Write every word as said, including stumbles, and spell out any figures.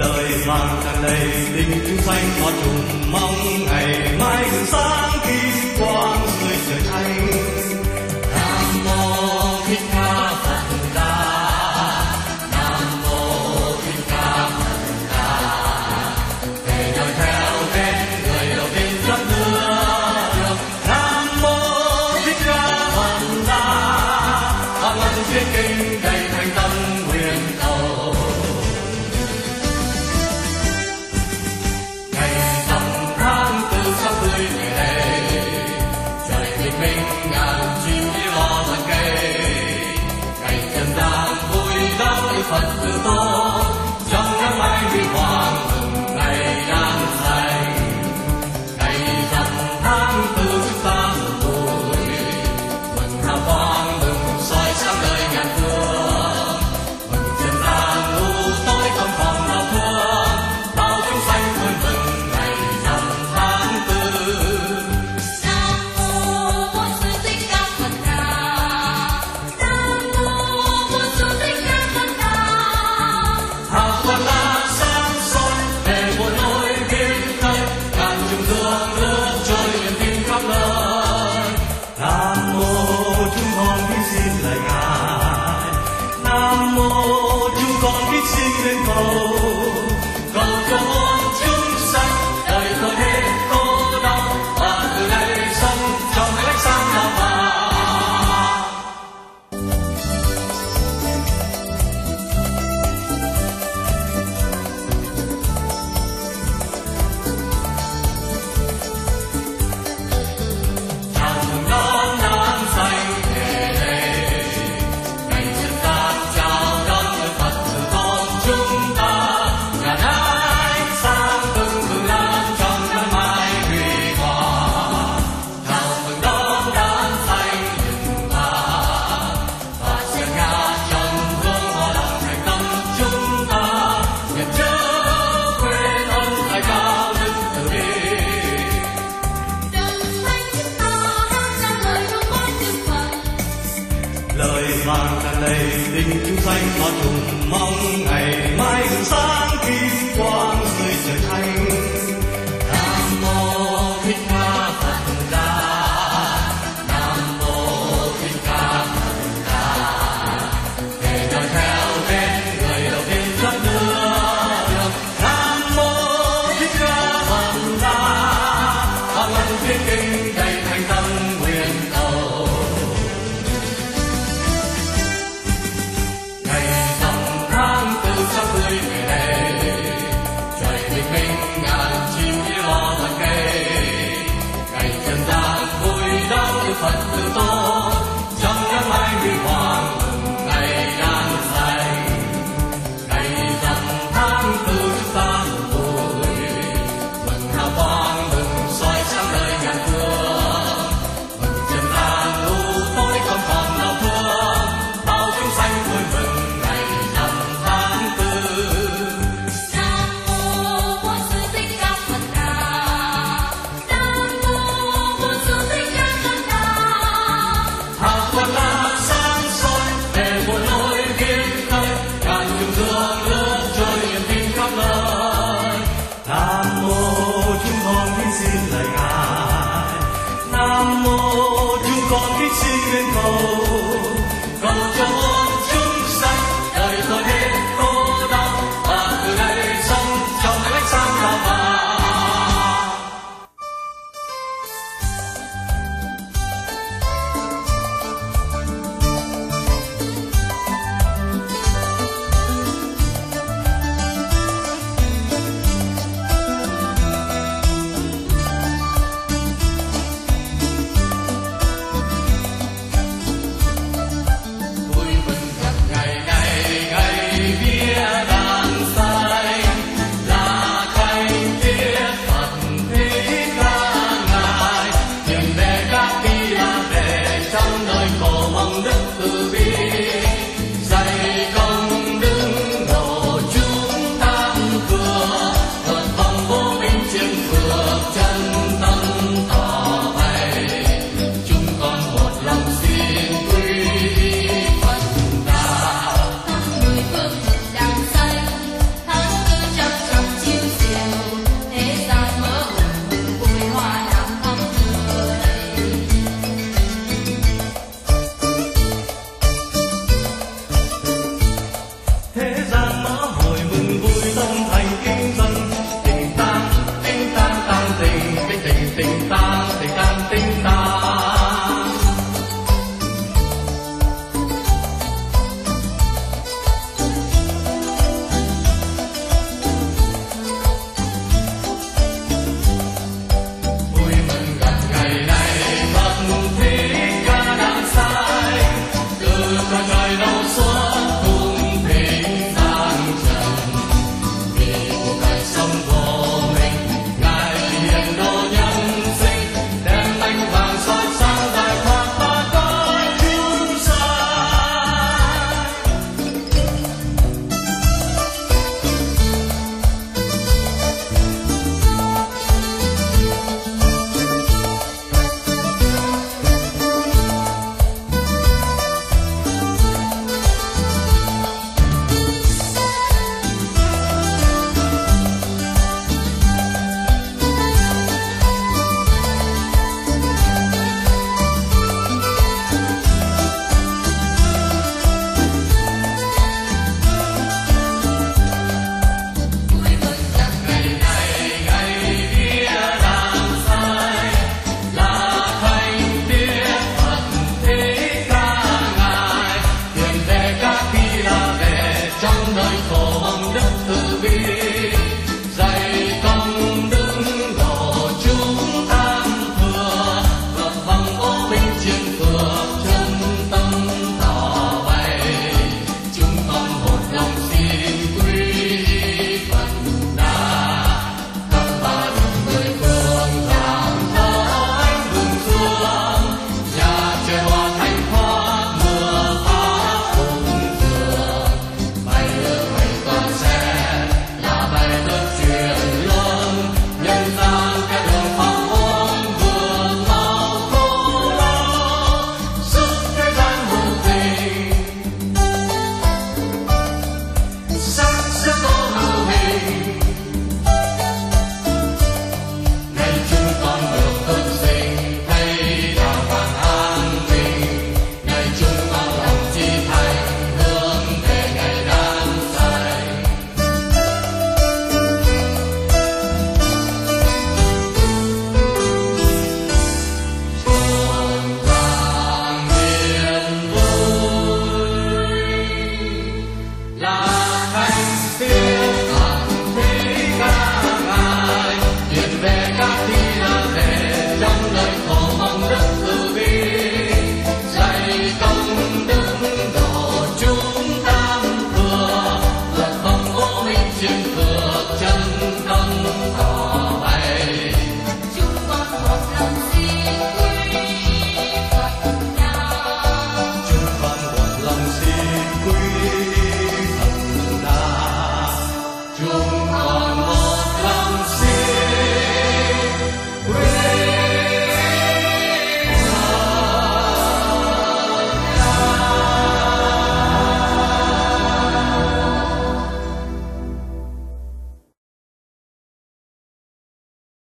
lời vàng tràn đầy tình chúng sanh hoa trùng mong ngày mai gương sáng kim quang người trời thánh. Nam mô Thích Ca Phật Đà, Nam mô Thích Ca Phật Đà, về đời theo tên người đầu tiên rất nước. Nam mô Thích Ca Phật Đà, hàng ngàn thuyết kinh đầy thành tâm nguyện cầu. Ngày rằm tháng tư sáu mươi ngày đây, trời bình minh ngàn chim đi lo tận cây. Ngày trần gian vui đón Phật tử tôn, trong nắng mai huy hoàng mừng ngày an lành. Ngày rằm tháng tư chúng ta mừng vui, mừng hào quang mừng soi sáng đời ngàn phương. Mừng trần gian u tối không còn đau thương, bao chúng sanh vui mừng ngày rằm tháng tư. Nam mô Bổn Sư Thích Ca Phật Đà, Nam mô Bổn Sư Thích Ca Phật Đà. Hào quang đã sáng soi để một lối biên tây, ngàn trùng dương nước trôi niềm tin khắp nơi. Nam mô chúng con kính xin lời ngài, Nam mô chúng con kính xin lên cầu, cầu cho muôn chúng sanh đời thôi hết khổ đau, và từ đây sống trong ánh sáng đạo vàng. Chào mừng đón năm xanh về đây, ngày trần gian chào đón người Phật tử tôn chúng ta. Ngàn ánh sáng từng bừng lên trong nắng mai huy hoàng. Chào mừng đón năm xanh rừng vàng, và sen ngát trong hương hoa lòng thành tâm chúng ta. Nhận chớ quên ơn đại cao đức từ bi. Đồng thanh chúng ta hát ra lời công bố chư Phật. Lời vàng tràn đầy tình chúng sanh hoa trùng mong ngày mai gương sáng kim quang người trời thánh. Nam mô Thích Ca Phật Đà, Nam mô Thích Ca Phật Đà, về đời theo tên người đầu tiên rất nước. Nam mô Thích Ca Phật Đà, hàng ngàn thuyết kinh đầy thành tâm nguyện cầu. Ngày rằm tháng tư Chân